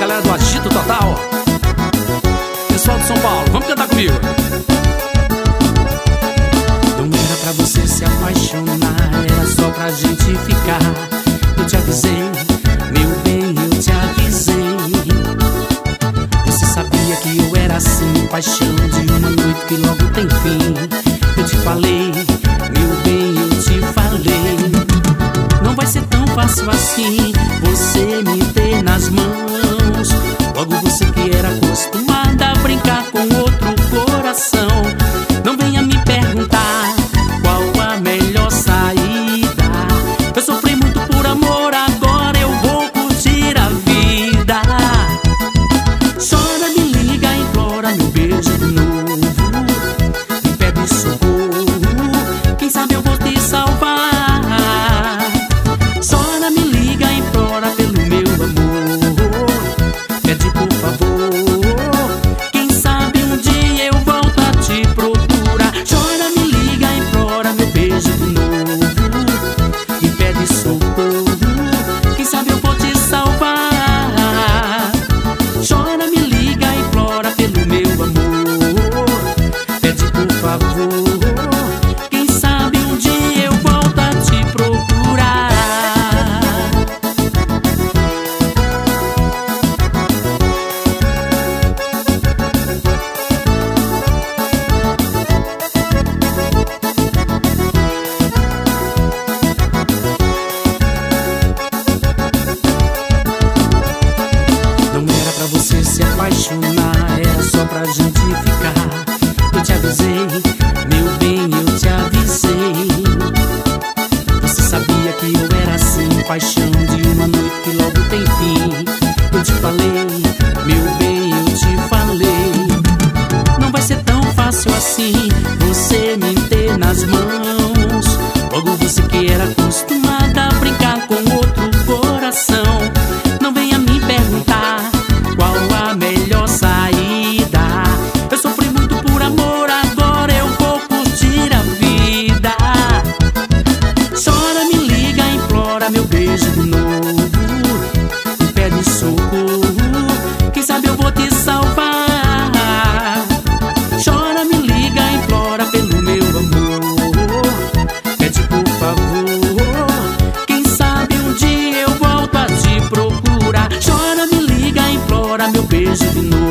galera do Agito Total. Pessoal de São Paulo, vamos cantar comigo. Não era pra você se apaixonar, era só pra gente ficar. Eu te avisei, meu bem, eu te avisei. Você sabia que eu era assim, paixão de uma noite que logo tem fim. Eu te falei, meu bem, eu te falei. Não vai ser tão fácil assim você me ter nas mãos. Logo você que era acostumada a brincar com outro coração. Não venha me perguntar qual a melhor saída. Eu sofri muito por amor, agora eu vou curtir a vida. Chora, me liga, implora meu beijo de novo. Me pede socorro, quem sabe eu vou te salvar. Chora, me liga, implora pelo meu amor. Pede por favor, quem sabe um dia eu volto a te procurar. Chora, me liga, implora meu beijo de novo. Me pede socorro, quem sabe eu vou te salvar. Chora, me liga, implora pelo meu amor. Pede por favor, quem sabe um dia eu volto a te procurar. Não era pra você se apaixonar, era só pra gente ficar. Eu te avisei, meu bem, eu te avisei. Você sabia que eu era assim, paixão de uma noite que logo tem fim. Eu te falei, meu bem, eu te falei. Não vai ser tão fácil assim você me ter nas mãos. Logo você que era acostumada a brincar com outro coração. Não venha me perguntar qual a melhor saída. Eu sofri muito por amor, agora eu vou curtir a vida. Chora, me liga, implora meu beijo de novo. Me pede socorro, quem sabe eu vou te salvar. Chora, me liga, implora pelo meu amor. Pede por favor, quem sabe um dia eu volto a te procurar. Chora, me liga, implora meu beijo de novo.